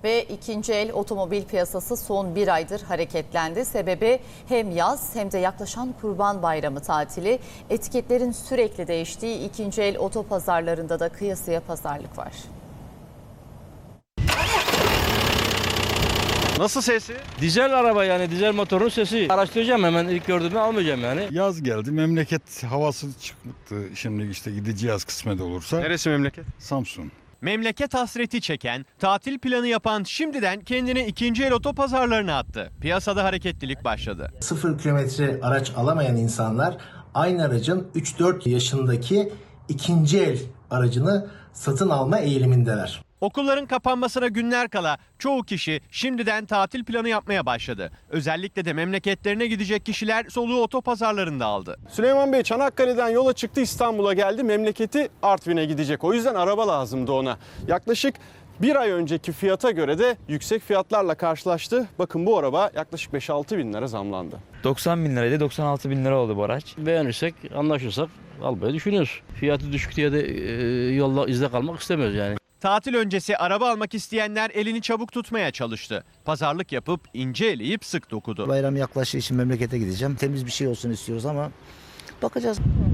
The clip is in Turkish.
Ve ikinci el otomobil piyasası son bir aydır hareketlendi. Sebebi hem yaz hem de yaklaşan Kurban Bayramı tatili. Etiketlerin sürekli değiştiği ikinci el otopazarlarında da kıyasıya pazarlık var. Nasıl sesi? Dizel araba, yani dizel motorun sesi. Araştıracağım, hemen ilk gördüğümde almayacağım yani. Yaz geldi, memleket havası çıktı. Şimdi işte gideceğiz kısmet olursa. Neresi memleket? Samsun. Memleket hasreti çeken, tatil planı yapan şimdiden kendini ikinci el otopazarlarına attı. Piyasada hareketlilik başladı. 0 kilometre araç alamayan insanlar aynı aracın 3-4 yaşındaki ikinci el aracını satın alma eğilimindeler. Okulların kapanmasına günler kala çoğu kişi şimdiden tatil planı yapmaya başladı. Özellikle de memleketlerine gidecek kişiler soluğu otopazarlarında aldı. Süleyman Bey Çanakkale'den yola çıktı, İstanbul'a geldi. Memleketi Artvin'e gidecek. O yüzden araba lazımdı ona. Yaklaşık bir ay önceki fiyata göre de yüksek fiyatlarla karşılaştı. Bakın bu araba yaklaşık 5-6 bin lira zamlandı. 90 bin liraydı, 96 bin lira oldu bu araç. Beğenirsek, anlaşırsak almayı düşünüyoruz. Fiyatı düşük diye de yolda izde kalmak istemiyoruz yani. Tatil öncesi araba almak isteyenler elini çabuk tutmaya çalıştı. Pazarlık yapıp ince eleyip sık dokudu. Bayram yaklaştığı için memlekete gideceğim. Temiz bir şey olsun istiyoruz ama bakacağız.